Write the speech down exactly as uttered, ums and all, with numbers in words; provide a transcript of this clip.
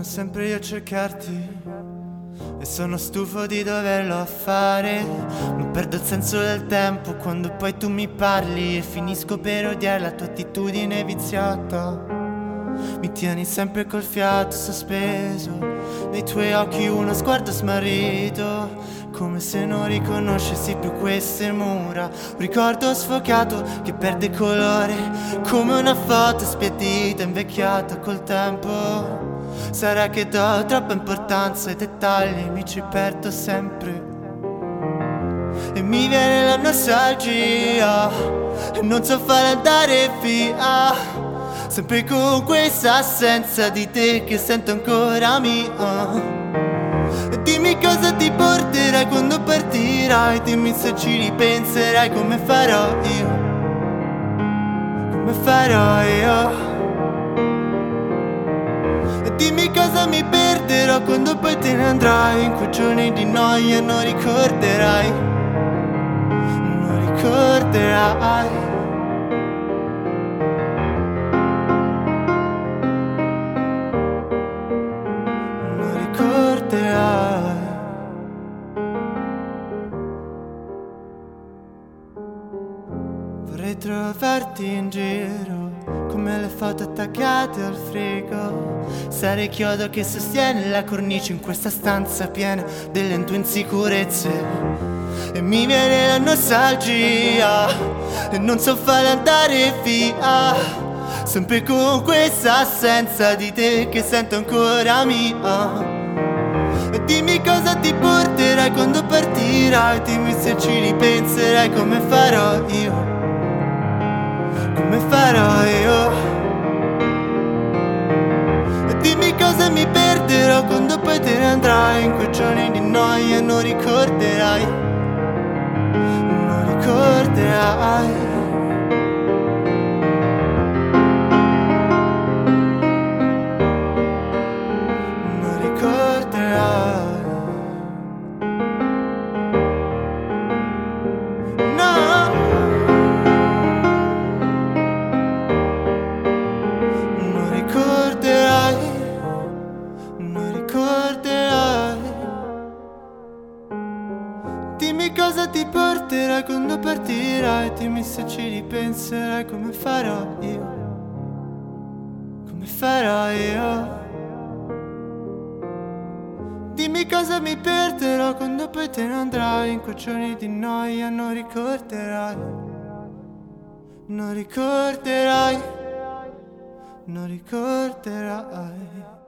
sempre io a cercarti e sono stufo di doverlo fare. Non perdo il senso del tempo quando poi tu mi parli e finisco per odiare la tua attitudine viziata. Mi tieni sempre col fiato sospeso, nei tuoi occhi uno sguardo smarrito, come se non riconoscessi più queste mura. Un ricordo sfocato che perde colore, come una foto spiattita invecchiata col tempo. Sarà che do troppa importanza ai dettagli, mi ci perdo sempre e mi viene la nostalgia e non so fare andare via, sempre con questa assenza di te che sento ancora mia. E dimmi cosa ti porterai quando partirai, dimmi se ci ripenserai come farò io, come farò io. E dimmi cosa mi perderò quando poi te ne andrai, in quei giorni di noia non ricorderai, non ricorderai. Non ricorderai. Vorrei trovarti in giro come le foto attaccate al frigo. Sarei chiodo che sostiene la cornice in questa stanza piena delle tue insicurezze. E mi viene la nostalgia e non so fare andare via, sempre con questa assenza di te che sento ancora mia. E dimmi cosa ti porterai quando partirai, dimmi se ci ripenserai come farò io, come farò io. E dimmi cosa mi perderò quando poi te ne andrai, in quei giorni di noia non ricorderai, non ricorderai. Non ricorderai. No. Non ricorderai, non ricorderai. Dimmi cosa ti porterai quando partirai, dimmi se ci ripenserai come farò io, come farò io. Dimmi cosa mi perderò quando poi te ne andrai, in quei giorni di noia non ricorderai, non ricorderai, non ricorderai.